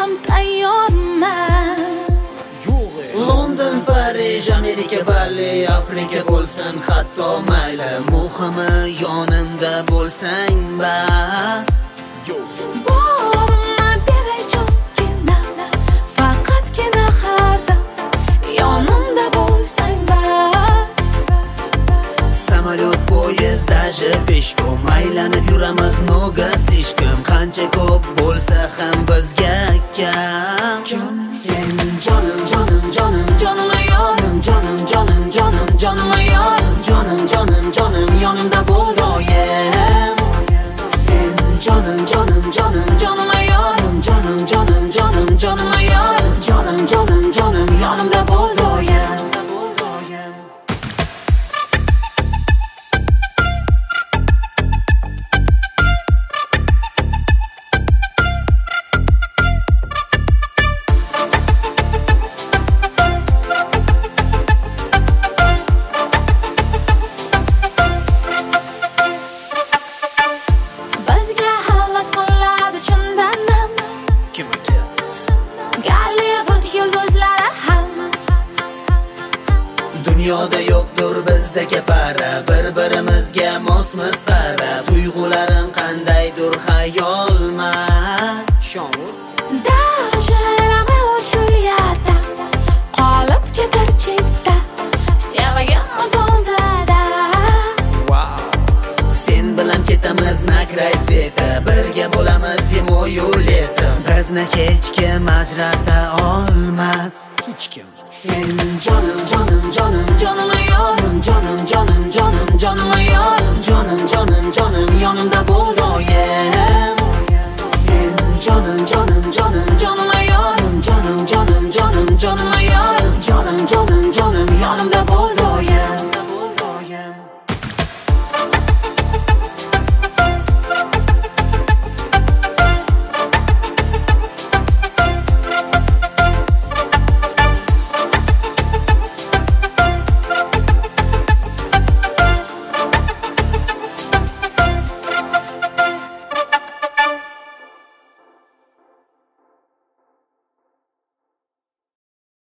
ham tayyorman. London, Parij, Amerika, Bali, Afrika bo'lsin hatto mayli, muhimi yonimda bo'lsang bas. Borimni beray jongina, faqatgina har dam yonimda bo'lsang bas. Samolyot, poyezd, даже peshkom aylanib yuramiz много слишком. Qancha ko'p bo'lsa ham bizga kam. Sen jonim, jonim, jonim, jonim ayorim, jonim, jonim, jonim, jonim ayorim, jonim, jonim, jonim, yonimda bo'l doim. Sen jonim, jonim, jonim, jonim ayorim, jonim, jonim, jonim, jonim ayorim, jonim, jonim, jonim, yonimda bo'l doim. Bizga havas qiladi chindanam, Kim aka? Gollivud yulduzlari ham. Dunyoda yo'qdir bizdagi para, bir-birimizga mosmiz qarab, tuyg'ularim qandaydir xayolmas. Даже Romeo Julieta qolib ketar chetda, sevgimiz oldida. Sen bilan ketamiz na krай sveta, birga bo'lamiz zimoyu leto. Bizni hech kim ajrata olmas. Hech kim. Sen jonim, jonim, jonim, jonim ayorim, jonim, jonim, jonim, jonim ayorim, jonim, jonim, jonim, yonimda bo'l doim. Sen jonim, jonim, jonim, jonim ayorim, jonim, jonim, jonim, jonim ayorim, jonim, jonim, jonim, yonimda bo'l